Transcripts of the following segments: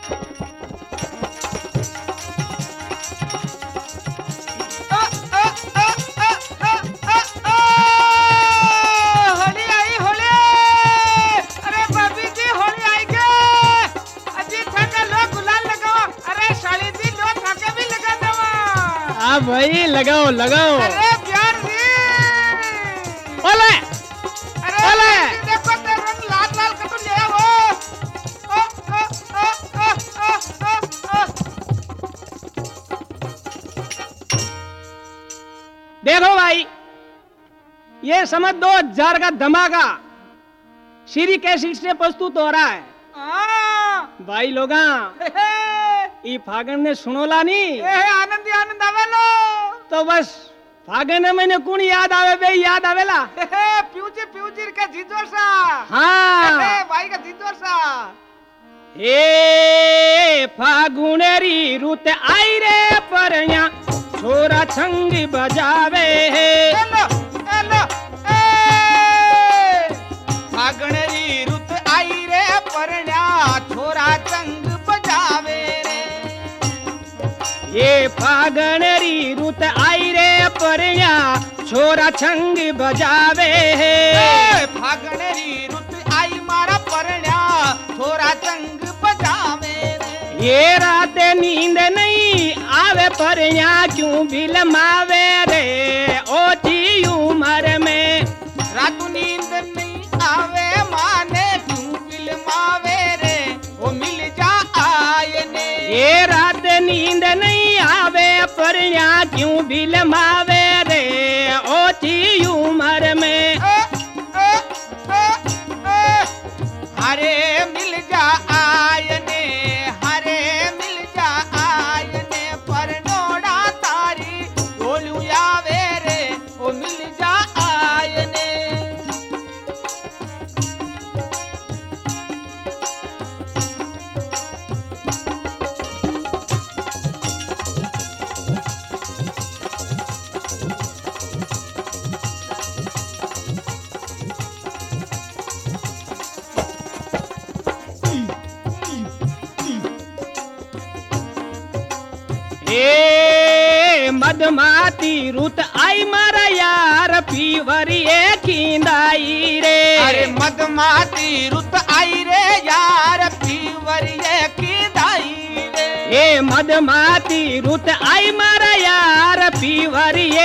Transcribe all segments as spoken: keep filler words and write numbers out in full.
भाई लगाओ लगाओ। अरे प्यार जी, ओले अरे ओले देखो ते रंग लाल लाल कटु ले वो। ओ ओ ओ ओ ओ ओ देखो भाई, ये समझ दो हजार का धमाका श्री कैसेट से प्रस्तुत हो रहा है। हाँ भाई लोगा ई फागण ने सुनोला नी ए आनंद ही आनंद आवेलो। तो बस फागण में मैंने कुण याद आवे बे याद आवेला। फ्यूचर फ्यूचर का जीजो सा। हाँ भाई का जीजो सा। ए फागुनेरी रुत आई रे परया छोरा छंगी बजावे है। हेलो हेलो ए फागुनेरी रुत आई रे परया छोरा छंग बजावे रे। ये फागुनेरी रुत आई रे परया छोरा छंगी बजावे है। फागुनेरी रुत आई मारा परया छोरा छंग बजावे रे। ये रात नींद नहीं आवे परया क्यों बिलमावे रे। ओची उम्र में रातू नींद नहीं आवे माने क्यों बिलमावे रे। वो मिल जा आयने। ये रात नींद नहीं आवे परया क्यों बिलमावे रे। ओची उम्र में ओ, ओ, ओ, ओ, हरे मिल जा आयने हरे मिल जा आयने पर नोड़ा तारी बोलू आवे रे। ओ मिल जा आयने। ए मदमाती रुत आई मारा यार पीवरिए खींदाई रे। अरे मदमाती रुत आई रे यार पीवरिए की दाई रे। ए मदमाती रुत आई मारा यार पीवरिए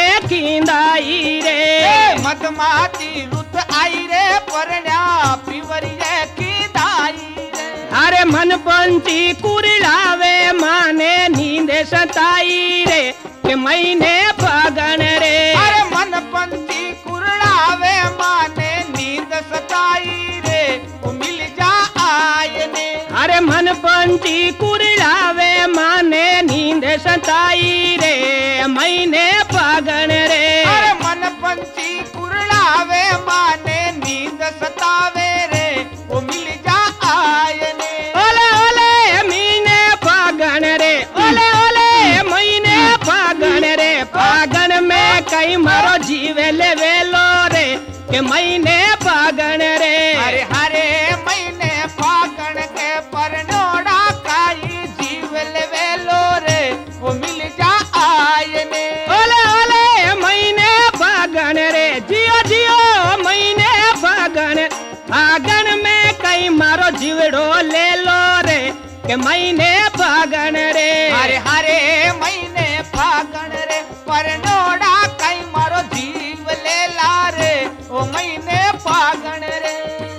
खींदाई रे। ए मदमाती रुत आई रे परण्या पीवरिए की दाई रे। अरे मन पंची कुरिलावे माने नींद सताई रे के महीने फागण रे। अरे मन पंची कुरड़ावे माने नींद सताई रे। वो मिल जा आयने। अरे मन पंची कुरिलावे माने नींद सताई रे महीने फागण रे। अरे मन पंची कुरड़ावे माने नींद सतावे रे। वो मिल जा आयने। ओले ओले महीने फागण रे। ओले ओले महीने फागण रे। फागण में कई मारो जीवे ले वेलो रे के महीने फागण रे। अरे हरे महीने फागण के परनोड़ा काई जीव लेवेलो रे। वो मिल जा आयने। ओले ओले महीने फागण रे। जियो जियो महीने फागण। फागण में कई मारो जीवड़ो ले लो रे के महीने फागण रे। हरे हरे महीने फागण रे परनोड़ा काई मारो जीव ले ला रे। ओ महीने फागण रे।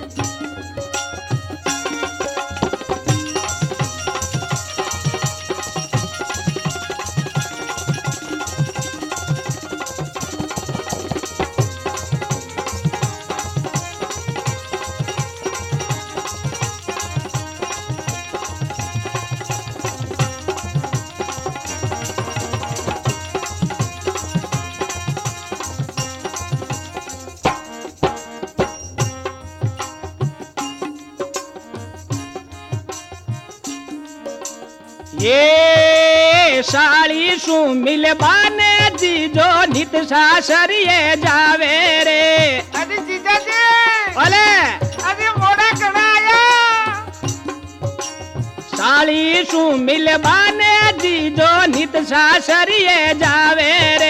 ये साड़ी सु मिल बाने जीजो नित सासरिए जावे रे। अरे जीजा जी ओले अरे मोड़ा कड़ा आया। साली सु मिलबाने जीजो नित सासरिए जावे रे।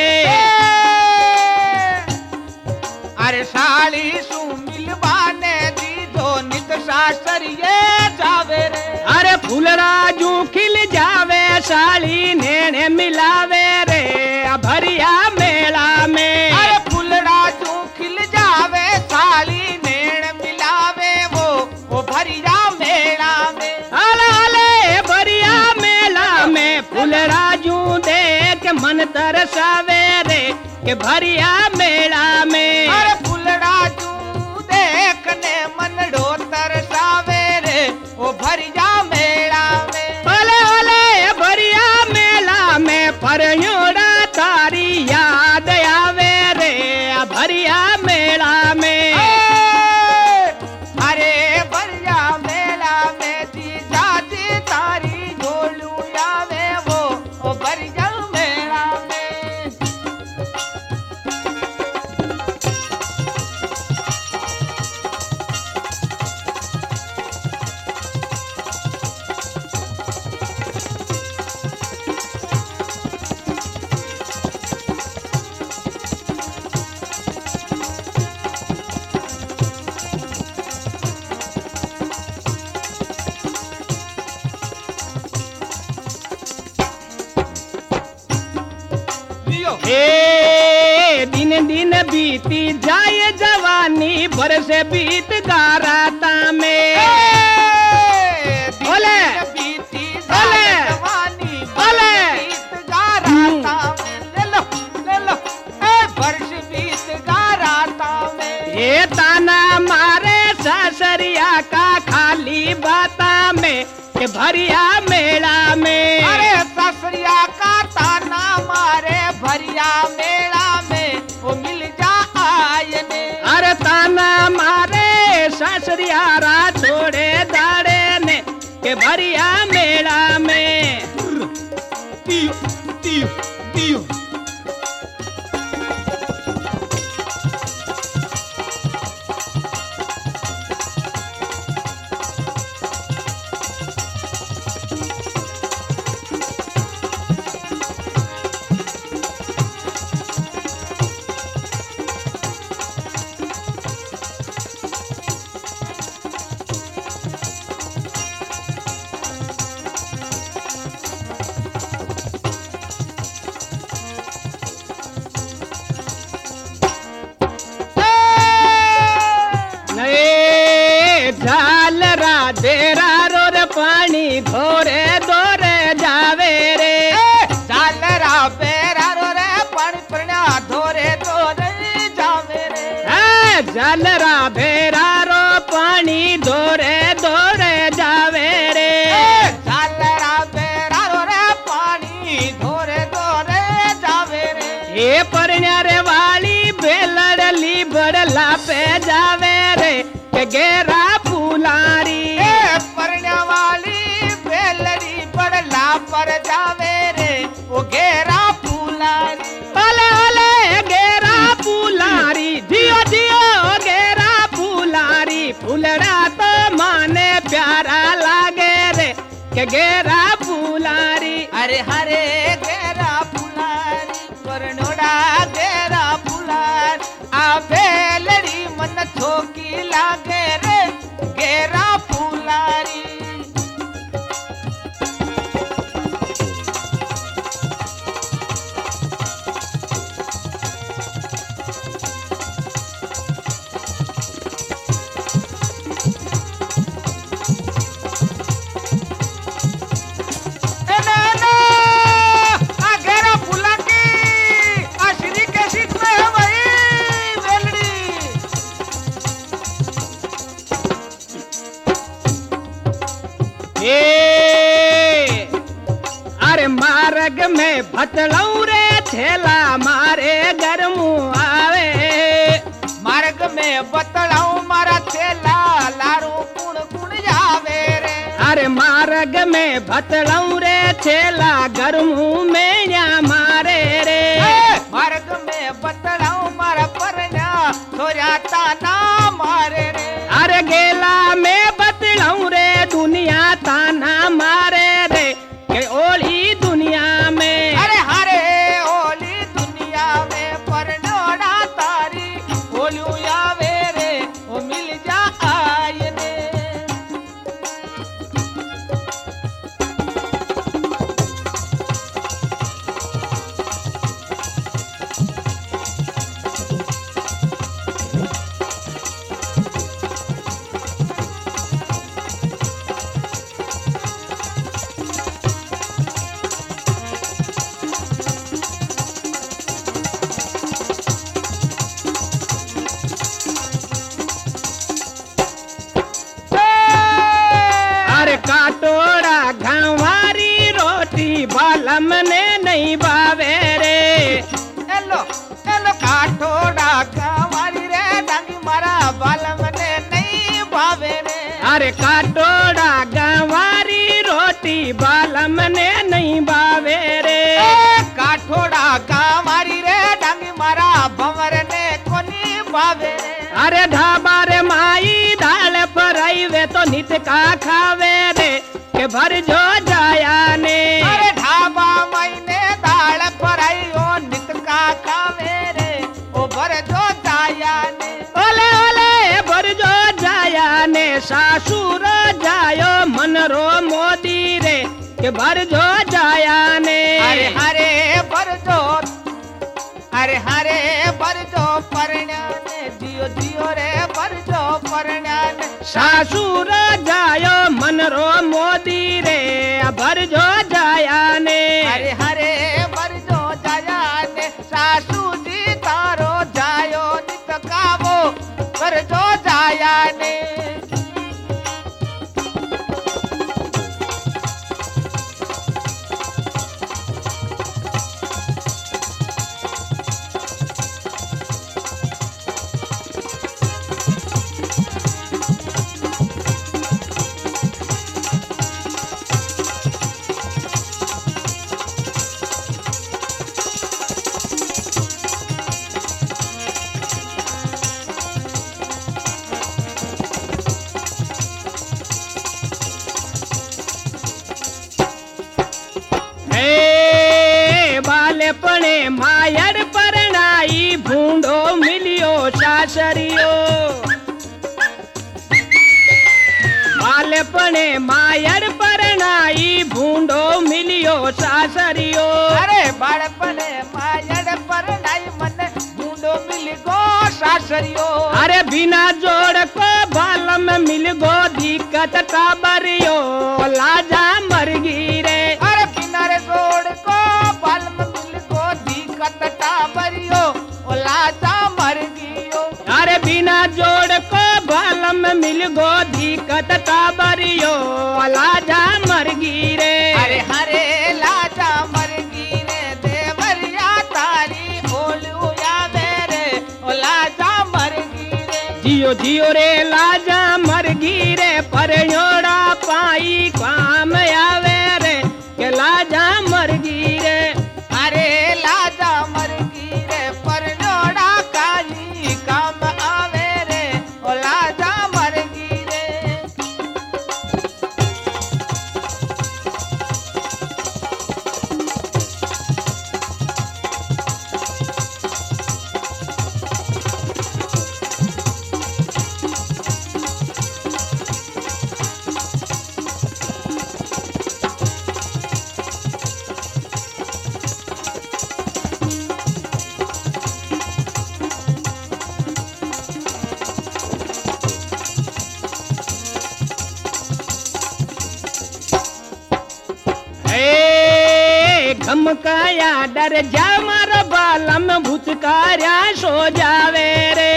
अरे साली सु मिलबाने जीजो नित सासरिए जावे रे। अरे फूलराजू खिल जावे साली नेने मिलावे रे भरिया मेला में। अरे फूलराजू खिल जावे साली नेण मिलावे वो वो भरिया मेला में। अले अले भरिया मेला में फूलराजू देख मन तरसावे रे के भरिया मेला में। अरे फूलराजू देखने मन डो तरसावे रे वो भरिया मेला में। अले अले भरिया मेला में परयोड़ा तारी याद आवे रे भरिया मेला में। अरे भरिया मेला में जीजा जी तारी झोलू आवे वो वो भरिया मेला में। ए दिन दिन बीती जाए जवानी बरस बीत गाराता में। बोले बीती बोले जवानी बोले बीत गाराता में। ले लो ले लो ए वर्ष बीत गाराता में। ये ताना मारे सासरिया का खाली बाता में के भरिया मेला में। अरे ससरिया का ताना मारे भरिया मेला में वो मिल जा आयने। अरे ताना मारे सासरिया रा थोड़े दाड़े ने के भरिया मेला में। दियो दियो दियो देरा रोर पानी धोरे धोरे जावे रे। झालरा बेरा रो रे पानी प्रण्या धोरे धोरे जावे रे। झालरा बेरा रो पानी धोरे धोरे जावे रे। झालरा बेरा रो रे पानी धोरे धोरे जावे रे। ये परण्या रे वाली बेलड़ली बड़ला पे जावे रे के गेरा फूलारी। परण्या वाली बेलड़ी बड़ला पर जावे रे वो गेरा फूलारी। अले अले गेरा फूलारी जियो जियो गेरा फूलारी। फूलड़ा तो माने प्यारा लागे रे के गेरा फूलारी। अरे हरे गेरा फूलारी परनोड़ा गेरा फूलार आ बेलड़ी मन थोकी लागे रे गेरा फूलारी। अरे मार्ग में भटलऊ रे थेला मारे घर मुँह आवे। मार्ग में बतलाऊ मारा थेला लारू कुण कुण जावे रे। अरे मार्ग में भटलऊ रे थेला घर मुँह में या मारे रे। मार्ग में बतलाऊ मारा परना थोड़ा ताना मारे रे। अरे गेला में बतलऊ रे दुनिया ताना मारे काठोड़ा गावारी रे डांगी मारा बालम ने नहीं भावे रे। अरे काटोड़ा गंवारी रोटी बालम ने नहीं बावे रे। ए, काठोड़ा गावारी रे डांगी मारा भंवर ने कोनी भावे रे। अरे ढाबा रे माई दाल फराई वे तो नित का खावे रे के भर जो जाया ने। अरे ढाबा महीने दाल फराई ओ नित का खावे रे ओ भर जो जाया ने। ओले ओले भर जो जाया ने सासुर जायो मन रो मोदी रे के भर जो जाया ने। अरे हरे भर जो अरे हरे भर जो परण्याने जियो जियो रे भर जो परण्याने। सासुर जायो मन रो मोदी रे भर जो जाया ने। हरे हरे भर जो जाया ने सासू जी तारो जायो नित कावो भर जो जाया ने। बालेपणे मायर परणाई भूंडो मिलियो सासरियो। बालेपणे मायर परणाई भूंडो मिलियो सासरियो। अरे बाळपणे मायड परणाई मन भूंडो मिल गो सासरियो। अरे बिना जोड़ को बालम मिल गो दिक्कत टाबरियो लाजा मरगी रे। अरे बिना रे जोड़ को बालम मिल गो दिक्कत टाबरियो ओ लाजा मर गियो। अरे बिना जोड़ को बालम मिल गो दिक्कत टाबरियो लाजा मरगी रे। अरे हरे लाजा मर गी रे देवरिया तारी ओलू यावे रे ओ लाजा मर गी रे। जियो जियो रे लाजा मरगी रे परयोड़ा पाई काम आवे रे के लाजा मरगी रे। अरे लाजा मर गी रे परनोड़ा काली काम आवे रे ओ लाजा मर गी रे। धमकाया डर जा मार बालम भूतकार्या सो जावे रे।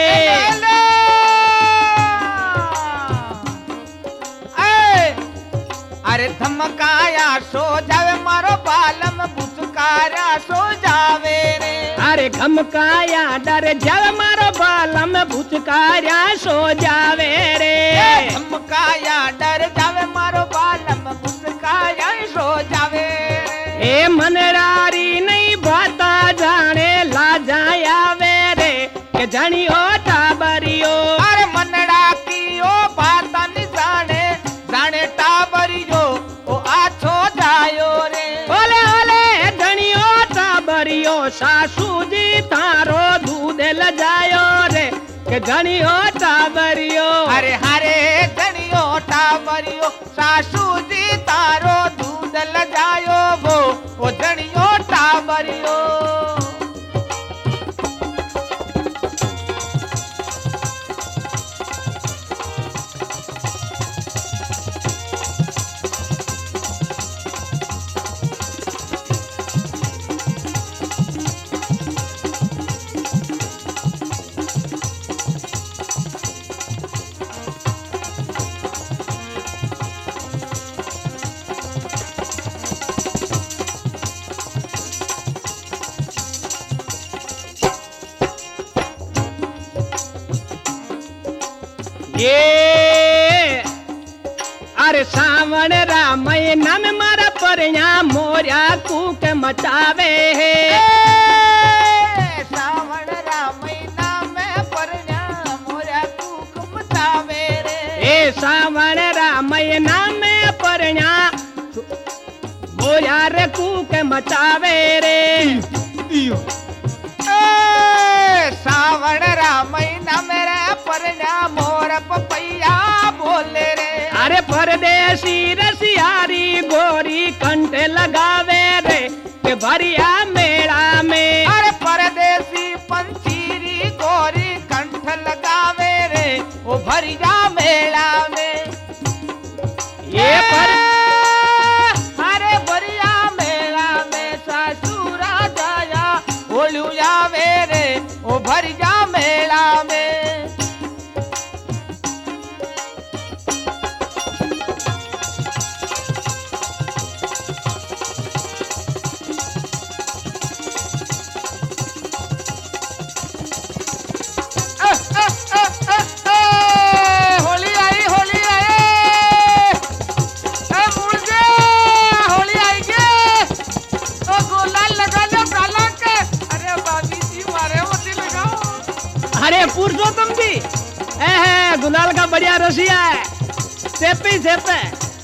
अरे धमकाया सो जावे मारो बालम भूतकार्या सो जावे रे। अरे धमकाया डर जा मारो बालम भूतकार्या सो जावे रे। धमकाया डर जावे मारो बालम भूतकार्या सो जावे रे। ए मनरारी नहीं बाता जाने लाजाया वे रे के जानी ओ टाबरियो। अरे मनड़ा की ओ बात नहीं जाने जाने टाबरियो ओ आछो जायो रे। ओले ओले धनी ओ टाबरियो सासू जी तारो दूध ल जायो रे के धनी ओ टाबरियो। अरे हरे धनी ओ टाबरियो सासू जी तारो दूध ल जायो वो ओ धनी ओ टाबरियो। सावन रा महीना में मारा परिया मोरिया कूक मचावे है ए, सावन रा महीना में परिया मोरिया कूक मचावे रे ए सावन रा महीना में परिया मोरिया रे कूक मचावे रे ए, सावन रा महीना मेरे परिया मोर पपैया बोले रे अरे परदेसी रसियारी गोरी कंठ लगावे रे के भरिया मेला में अरे परदेसी पंचीरी गोरी कंठ लगावे रे ओ भरिया मेला में ये पर अरे भरिया मेला में ससुरा जाया ओलू जावे रे ओ भरिया मेला में होली आई होली आई ए मुर्गे होली आई गे तो गुलाल लगा लो काला के अरे बाबी जी मारे होती लगाओ अरे पुरुषोत्तम जी ए है गुलाल का बढ़िया रसिया है सेपी सेपे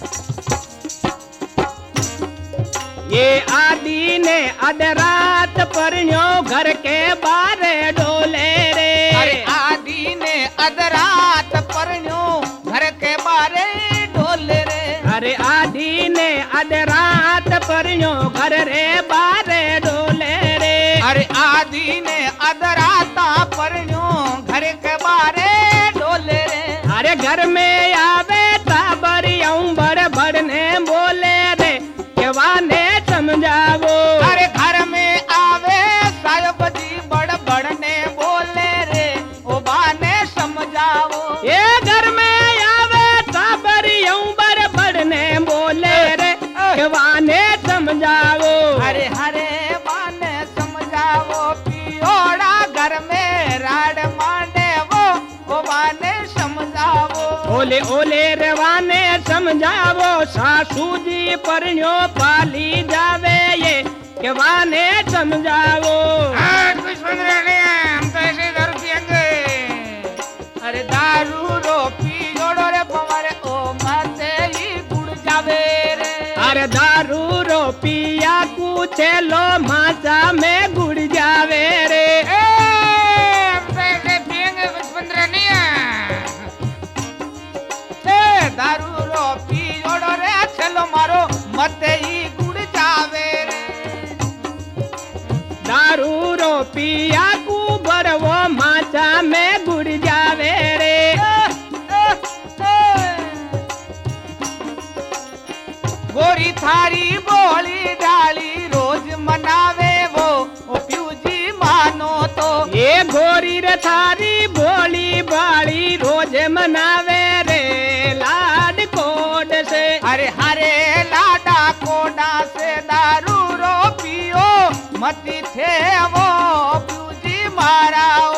ये आदि ने अधरात परियो घर के बारे डोले रे अरे आदि ने अधरात परन्यो घर के बारे डोले रे अरे आदि ने अधरात परियो घर रे बारे डोले रे अरे आदि ने अधराता परन्यो घर के बारे डोले रे अरे घर में आवे ताबरियों बड़ बड़ने बोले रे के वाने समझावो अरे घर में आवे साहब जी बड़ बड़ने बोले रे ओ बाने समझाओ ये घर में आवे ताबरियों बड़ बड़ने बोले रे के वाने समझावो अरे हरे बाने समझाओ पियोड़ा घर में राड मांडे वो ओ बाने समझाओ ओले ओले रे वाने समझावो सासू जी परियो पाली जावे ये के वाने समझावो कुछ सुन रहे हैं हम तो ऐसे दारू पियेंगे अरे दारू रो पियोड़ो रे पवारे ओ माते ही गुड़ जावे रे अरे दारू रो पिया कुछे लो माचा में गुड़ जावे रे ए, हम तो ऐसे पियेंगे कुछ पंद्रह नहीं है ए, दारू रो पियोड़ो रे चलो मारो मते ही गुड़ जावे रे दारू रो पिया कु बरवो माचा में गुड़ जावे रे गोरी थारी बोली डाली रोज मनावे वो ओ प्यूजी मानो तो ये गोरी रे थारी बोली बाड़ी रोज मनावे रे लाड कोड से अरे हरे लाडा कोडा से दारू रो पियो मती थे वो प्यूजी माराओ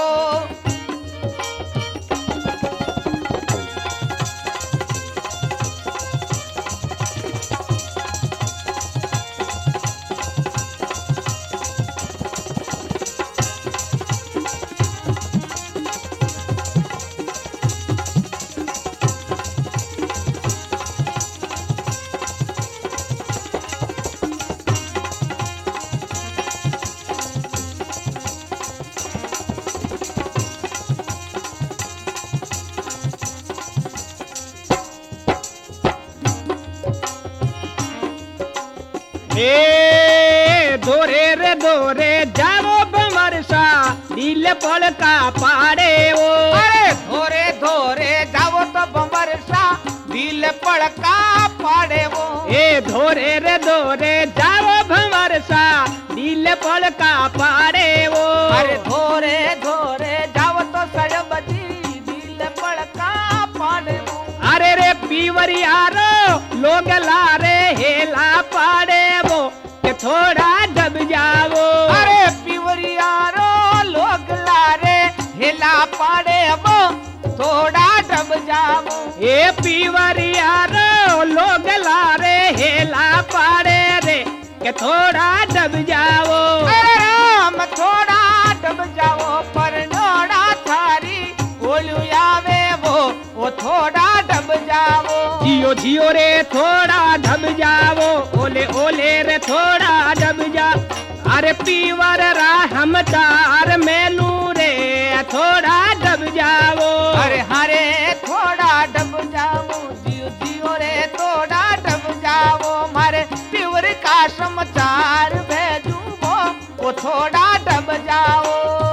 ए दोरे रे दोरे जावो बमरसा दिल पल का पाड़े ओ अरे धोरे धोरे जाओ तो बमरसा दिल पड़का पाड़े वो ए धोरे रे दोरे जावो भंवरसा दिल पल का पाड़े ओ अरे धोरे धोरे जाओ तो सजबजी दिल पड़का पाड़े वो अरे रे पीवरियारो लोग लारे हेला पाड़े वो के थोड़ा दब जावो अरे पिवरियारो लोग लारे हिला पाड़े वो थोड़ा डब जाओ ए पीवरियारो लोग के थोड़ा दब जाओ। अरे राम थोड़ा दब जाओ पर नोड़ा थारी ओलू आवे वो वो थोड़ा दब जाओ। जियो जियो रे थोड़ा दब जाओ, ओले ओले रे थोड़ा दब जा। अरे पीवर रा हम तार मेलू रे थोड़ा दब जाओ। अरे हरे थोड़ा दब जाओ, जियो जियो रे थोड़ा दब जाओ। मारे पीवर का समाचार भेजू वो वो थोड़ा दब जाओ।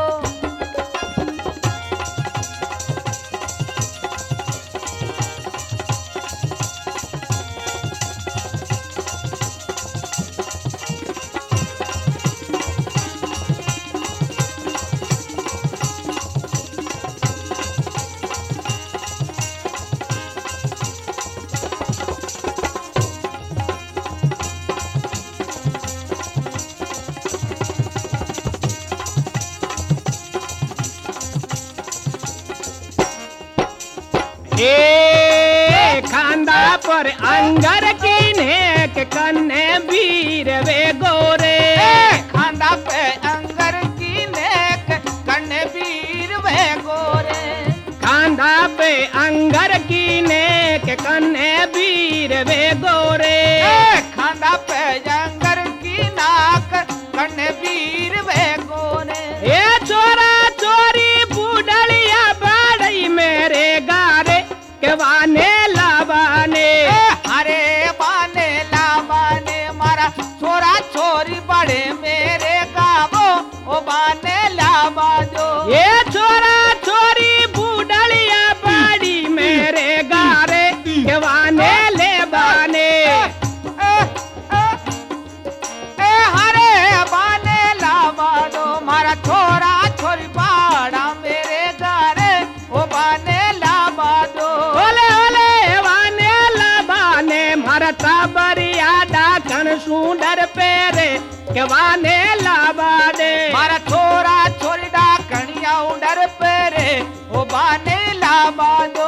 ए खांदा पर अंगर की नेक कन्ने वीर वे गोरे। खांदा पे अंगर की नेक कन्ने वीर वे गोरे। खांदा पे अंगर की नेक कन्ने वीर वे गोरे। खांदा पे अंगर की नाक कन्ने वीर वे गोरे। ए चोरा चोरी बूढ़लिया बाड़ई मेरे गारे के वाने लावाने। अरे बाने लावाने मारा छोरा छोरी बड़े मेरे गावो ओ बाने लावा जो। ये छोरा छोरी बूढ़लिया बाड़ी मेरे गारे के वाने ले बाने। ए हरे बाने लावा दो मारा छोरा छोरी बाड़ा मेरे गारे ओ बाने लावा दो। ओले ओले वाने लाबाने मरता बरिया डाकन सुंदर पेरे के वाने लाबा दे। मारा छोरा छोरी डाकनिया उडर पेरे ओ बाने लावा दो।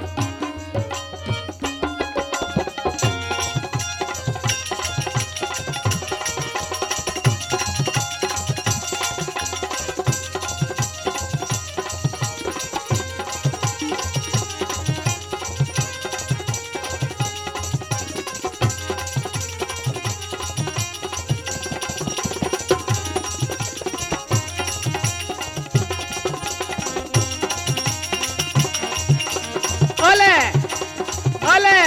ओले ओले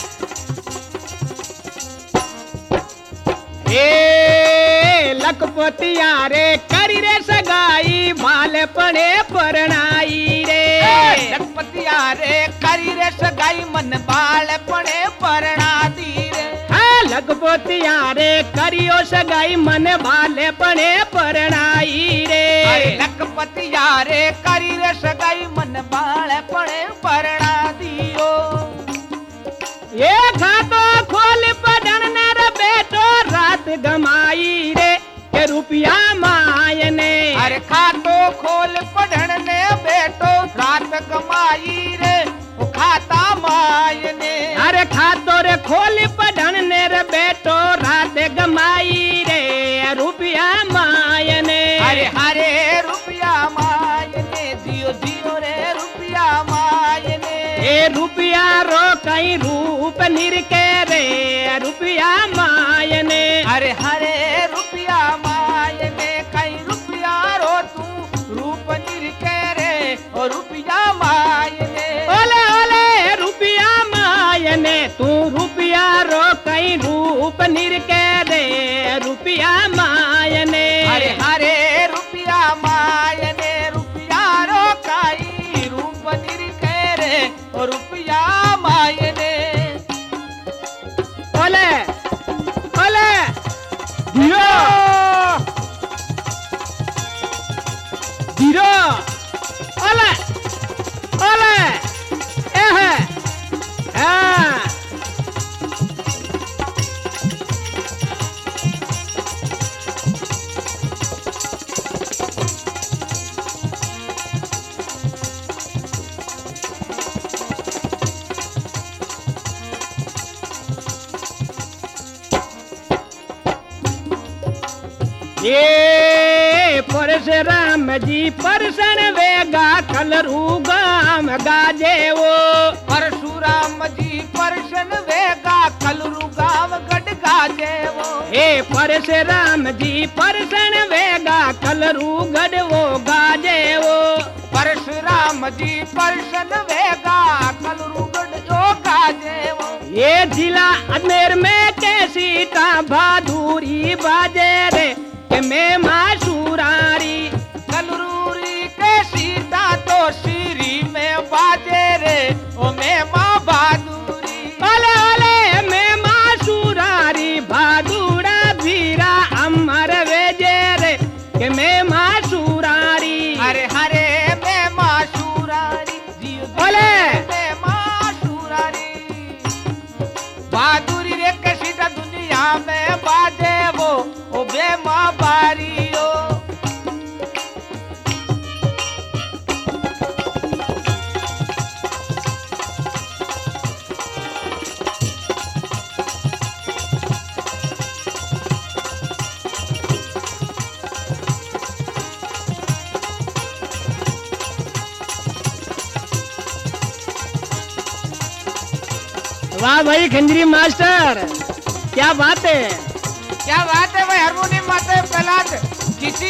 ए लखपतिया रे करी रे सगाई भाले पड़े परनाई रे। लखपतिया रे करी रे सगाई मन बाल पड़े परना दी रे। हाँ लखपतिया रे करियो सगाई मन भाले पड़े परनाई रे। लखपतिया रे करी रे सगाई मन बाल पड़े परना दियो। ये खातो खोल पढ़न नर बेटो रात गमाई रे के रुपया मायने। अरे खातो खोल पढ़न ने बेटो रात कमाई रे वो खाता मायने। अरे खातो रे खोल पढ़न ने रे बेटो रात गमाई रे रुपया मायने। अरे हरे रुपया मायने जियो जियो रे रुपया मायने। ए रुपया रो कई रूप निरके रे रुपया मायने। अरे हरे रुपया मायने कई रुपया रो तू रूप निरके रे और रुपया मायने। ओले ओले रुपया मायने तू रुपया रो कई रूप निरके रे रुपया मायने। अरे हरे रुपया मायने रुपया रो कई रूप निरके रे और रुपया मायने। ओले ओले धीरो धीरो ओले ओले एह हाँ ये परशुराम जी परसन वेगा कलरू गाम गाजे वो परशुराम जी परसन वेगा कलरू गाव गढ़ गाजे वो हे परशुराम जी परसन वेगा कलरू गढ़ वो गाजे वो परशुराम जी परसन वेगा कलरू गढ़ जो गाजे वो ये जिला अजमेर में कैसी ता बहादुरी बाजे रे के मैं मासूरारी कलरूरी के सीता तो सीरी में बाजे रे ओ मैं माँ बहादुरी ओले ओले मैं मासूरारी बहादुरा वीरा अमर वेजे रे के मैं मासूरारी हरे हरे मैं मासूरारी जियो जियो ओले मैं मासूरारी बहादुरी रे के सीता दुनिया में बाजे वो ओ बे माँ बारियो वाह भाई खंजरी मास्टर क्या बात है क्या बात है भाई हारमोनियम माते प्रहलाद किसी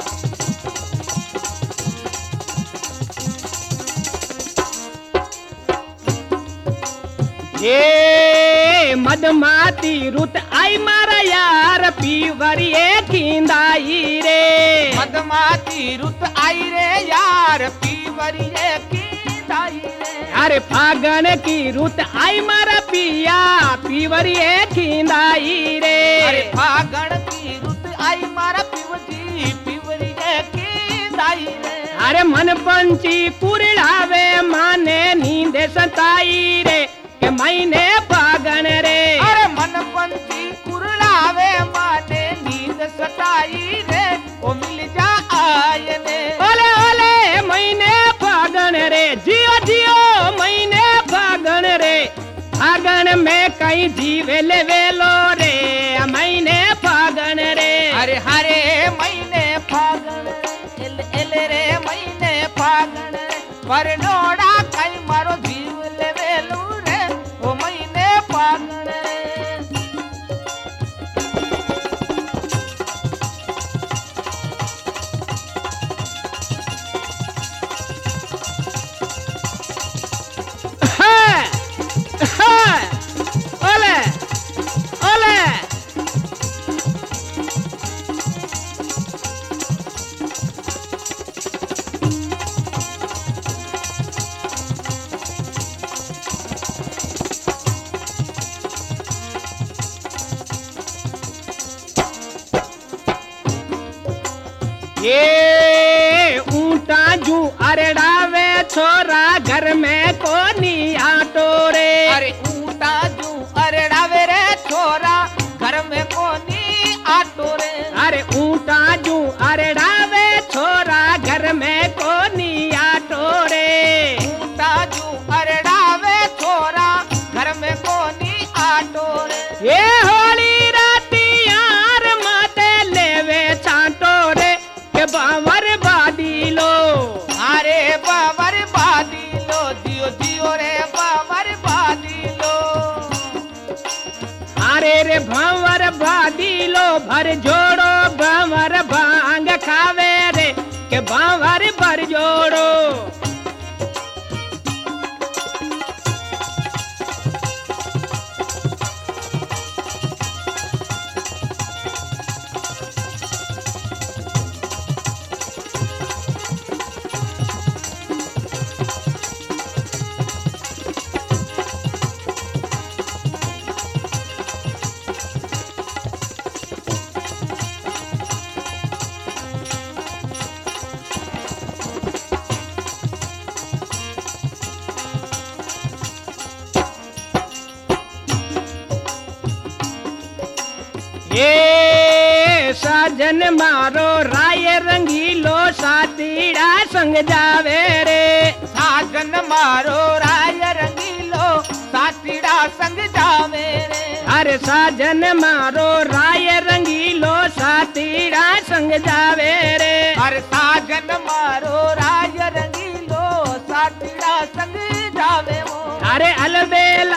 ये मदमाती रुत आई मारा यार पीवरी खींदाई रे मदमाती रुत आई रे यार पीवरी रे की दाई रे अरे फागन की रुत आई मारा पिया पीवरी खींदाई रे अरे फागण की रुत आई मारा पीवरी पीवरी रे की दाई रे अरे मन पंची कुरलावे माने नींद सताई रे के महीने फागन रे अरे मन पंची कुरलावे माने नींद सताई रे ओ मिल जा आयने ओले ओले महीने फागन रे जियो जियो महीने फागन रे फागन में कहीं जीवे ले वेलो रे महीने फागन रे अरे हरे महीने फागण एल एल रे महीने फागण पर नोड़ा कई मारो जीव ले वेलू रे ओ महीने फागण हाँ, हाँ, ओले ओले ये ऊंटा जू अरड़ावे छोरा घर में कोनी आटो रे अरे ऊंटा जू अरड़ावे रे छोरा घर में कोनी आटो रे अरे ऊंटा जू अरड़ावे छोरा घर में कोनी आटो रे ऊंटा जू अरड़ावे छोरा घर में कोनी आटो रे ये होली राती यार माते लेवे छाटो रे के बावर बादी लो अरे बाबर बादी लो जियो जियो रे बाबर बादी लो अरे रे भंवर बादी लो भर जोड़ो भंवर भांग खावे रे के भंवर भर जोड़ो ये साजन मारो राय रंगीलो सातीड़ा संग जावे रे साजन मारो राय रंगीलो सातीड़ा संग जावे रे अरे साजन मारो राय रंगीलो सातीड़ा अरे साजन मारो राज रंगीलो साथीड़ा संग जावे वो अरे अलबे